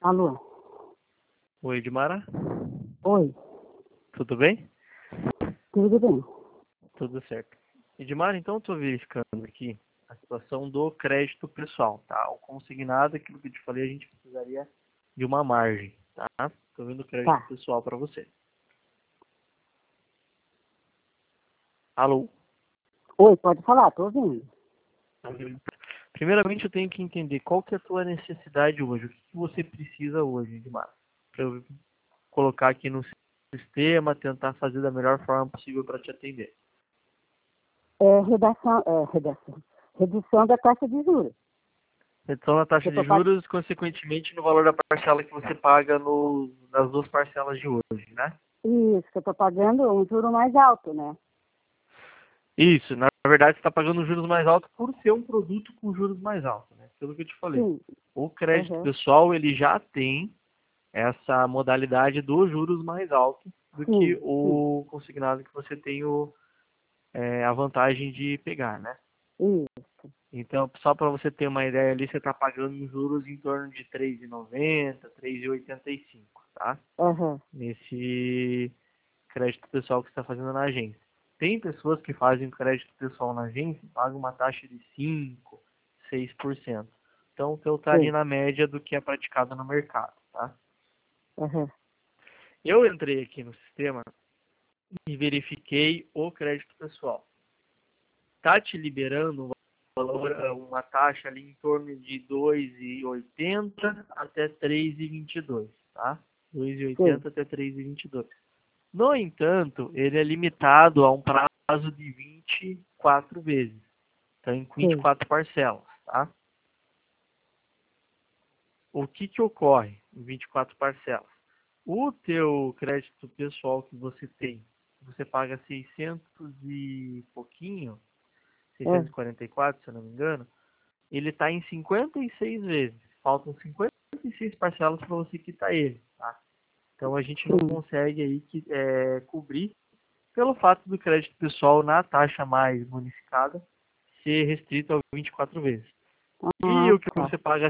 Alô? Oi, Edmara. Oi, Tudo bem? tudo bem? Tudo certo. Edmara, então estou verificando aqui a situação do crédito pessoal, tá? O consignado, aquilo que eu te falei, a gente precisaria de uma margem, tá? Estou vendo o crédito Tá. pessoal para você. Alô? Oi, pode falar, tô ouvindo. Primeiramente, eu tenho que entender qual que é a tua necessidade hoje, o que que você precisa hoje, Edmara, para eu colocar aqui no sistema, tentar fazer da melhor forma possível para te atender. Redução da taxa de juros. Redução na taxa Eu de tô pag... juros, consequentemente, no valor da parcela que você paga nas duas parcelas de hoje, né? Isso, que eu tô pagando um juro mais alto, né? Isso, na verdade, você está pagando juros mais altos por ser um produto com juros mais altos, né? Aquilo que eu te falei. Sim. O crédito Uhum. pessoal, ele já tem essa modalidade dos juros mais altos do que Sim, sim. o consignado que você tem a vantagem de pegar, né? Isso. Então, só para você ter uma ideia ali, você está pagando juros em torno de 3,90, 3,85, tá? Uhum. Nesse crédito pessoal que você está fazendo na agência. Tem pessoas que fazem crédito pessoal na agência e pagam uma taxa de 5, 6%. Então, o teu está ali Sim. na média do que é praticado no mercado, tá? Uhum. Eu entrei aqui no sistema e verifiquei o crédito pessoal. Tá te liberando uma taxa ali em torno de 2,80 até 3,22, tá? Sim. 2,80 até 3,22. No entanto, ele é limitado a um prazo de 24 vezes. Então, em Sim. 24 parcelas, tá? O que que ocorre em 24 parcelas? O teu crédito pessoal que você tem, você paga 600 e pouquinho, É. 644, se eu não me engano, ele está em 56 vezes. Faltam 56 parcelas para você quitar ele, tá? Então, a gente não Sim. consegue aí cobrir pelo fato do crédito pessoal na taxa mais bonificada ser restrito a 24 vezes. E Ah, o que tá. você paga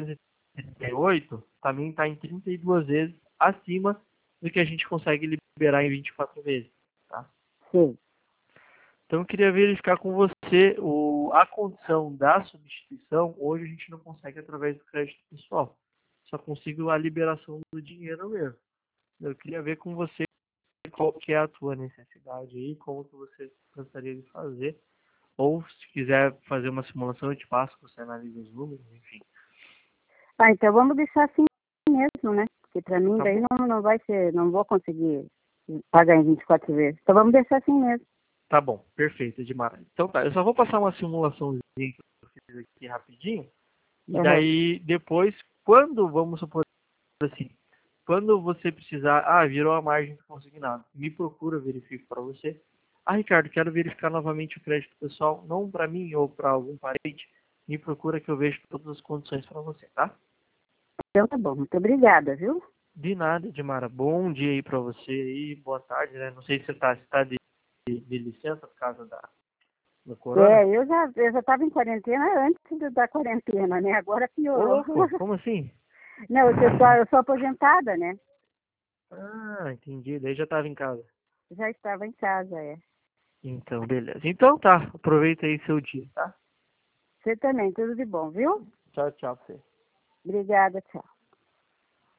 738 também está em 32 vezes acima do que a gente consegue liberar em 24 vezes. Tá? Sim. Então eu queria verificar com você a condição da substituição. Hoje a gente não consegue através do crédito pessoal. Só consigo a liberação do dinheiro mesmo. Eu queria ver com você qual que é a tua necessidade aí, como que você gostaria de fazer. Ou se quiser fazer uma simulação, eu te passo, você analisa os números, enfim. Ah, então vamos deixar assim mesmo, né? Porque pra mim Tá daí bom. não vai ser, não vou conseguir pagar em 24 vezes. Então vamos deixar assim mesmo. Tá bom, perfeito, Edmar. Então tá, eu só vou passar uma simulaçãozinha que eu fiz aqui rapidinho. E Uhum. daí, depois, vamos supor assim, quando você precisar, virou a margem do consignado, me procura, verifico para você. Ah, Ricardo, quero verificar novamente o crédito pessoal, não para mim ou para algum parente, me procura que eu vejo todas as condições para você, tá? Então tá bom. Muito obrigada, viu? De nada, Edmara. Bom dia aí pra você aí. Boa tarde, né? Não sei se você tá de licença por causa do corona. É, eu já estava em quarentena antes da quarentena, né? Agora Ô, piorou. louco, como assim? Não, eu sou aposentada, né? Ah, entendi. Daí já tava em casa. Já estava em casa, é. Então, beleza. Então tá. Aproveita aí seu dia, tá? Você também, tudo de bom, viu? Tchau, tchau pra você. Obrigada, tchau.